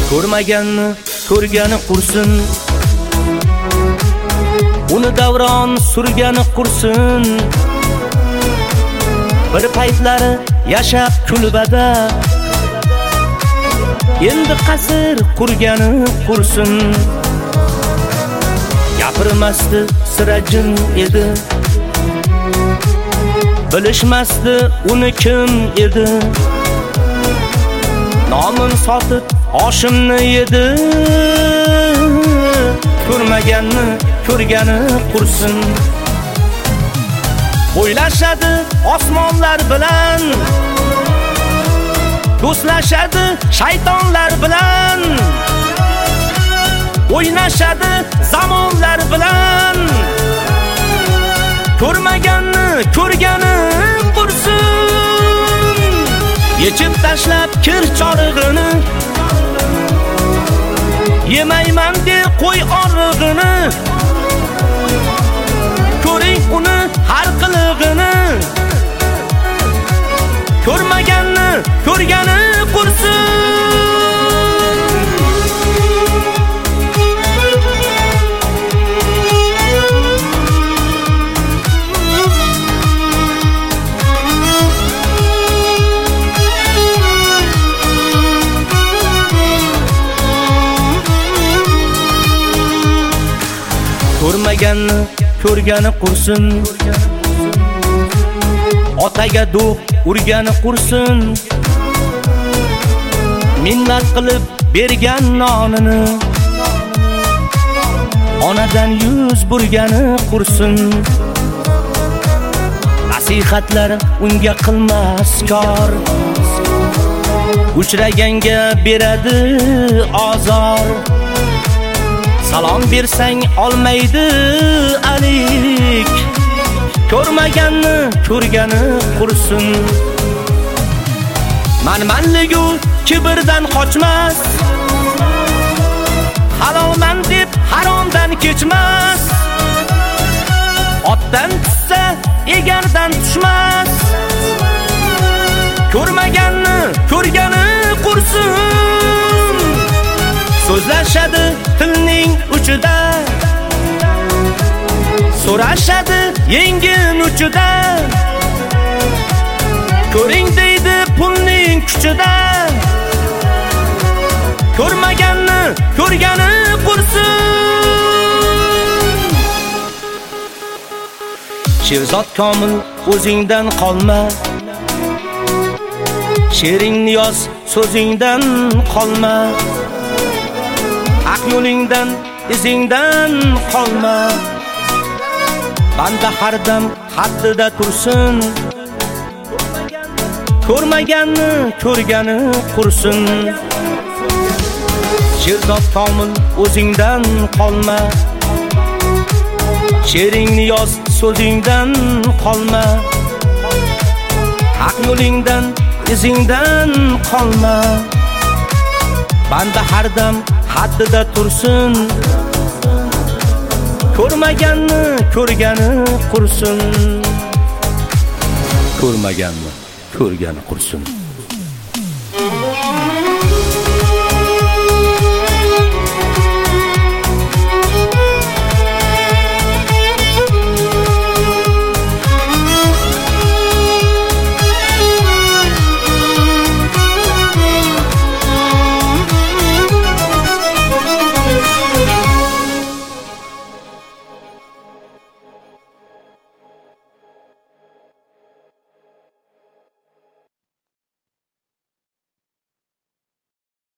Ko'rmaganni ko'rgani qursin, uni davron surgani qursin. Bir paytlari yashab kulbada, endi qasr qurgani qursin. Gapirmasdi sira jin edi, bilishmasdi uni kim edi. Nomin sotib oshimni yedi, ko'rmaganni ko'rgani qursin. O'ylashadi osmonlar bilan, do'stlashadi shaytonlar bilan, o'ynashadi zamonlar bilan. Ko'rmaganni ko'rgani qursin. Yechib tashlab kir chorig'ini, yemayman de qo'y orig'ini. Ko'ring uni har qilig'ini. Ko'rmaganni ko'rgani qursin. Ko'rmaganni ko'rgani qursin, otaga do'q urgani qursin. Minnat qilib bergan nonini, onadan yuz burgani qursin. Nasihatlar unga qilmas kor, uchraganga beradi azor. Salom bersang olmaydi alik, ko'rmaganni ko'rgani qursin. Manmanligu kibrdan qochmas, halolman deb haromdan kechmas. Otdan tushsa egardan tushmas. Ko'rmaganni ko'rgani qursin. So'zlashadi tilning uchida, so'rashadi yengin uchida. Ko'ring deydi pulning kuchida. Ko'rmaganni ko'rgani qursin. Sherzod Komil o'zingdan qolma, she'ring yoz so'zingdan qolma. Haq yo'lingdan izingdan qolma. Banda har dam haddida tursin. Ko'rmaganni ko'rgani qursin. Sherzod Komil o'zingdan qolma, she'ringni yoz so'zingdan qolma. Haq yo'lingdan izingdan qolma. Banda har dam haddida tursin. Ko'rmaganni ko'rgani qursin. Ko'rmaganni ko'rgani qursin.